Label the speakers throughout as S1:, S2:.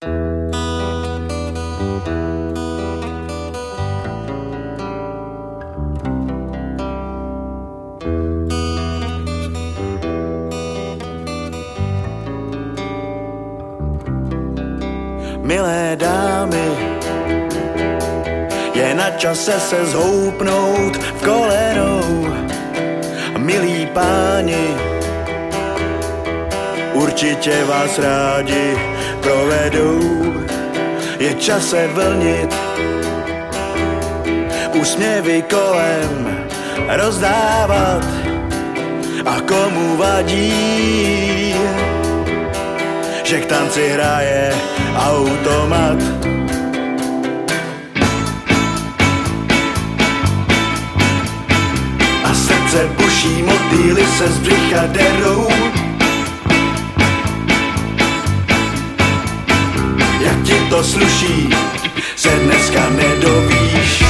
S1: Milé dámy, je na čase se zhoupnout v kolenou. Milí páni, určitě vás rádi provedou. Je čas se vlnit, úsměvy kolem rozdávat. A komu vadí, že k tanci hraje automat. A srdce buší, motýly se z břicha derou. Jak ti to sluší, se dneska nedovíš.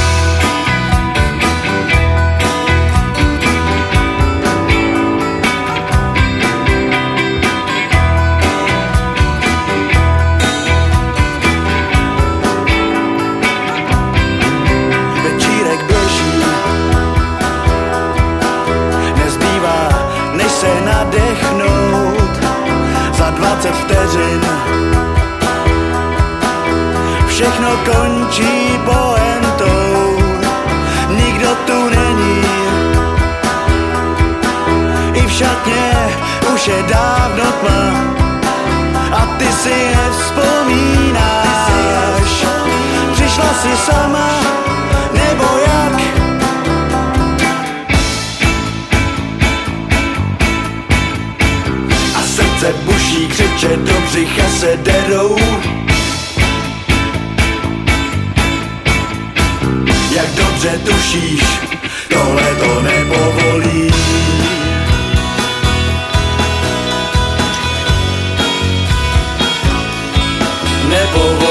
S1: Se nadechnout za 20 vteřin. Všechno končí pointou, nikdo tu není. I v šatně už je dávno tma a ty si nevzpomínáš. Přišla si sama, nebo jak? Se buší, křiče do břicha se derou. Jak dobře tušíš, tohle to nepovolí. Nepovolí.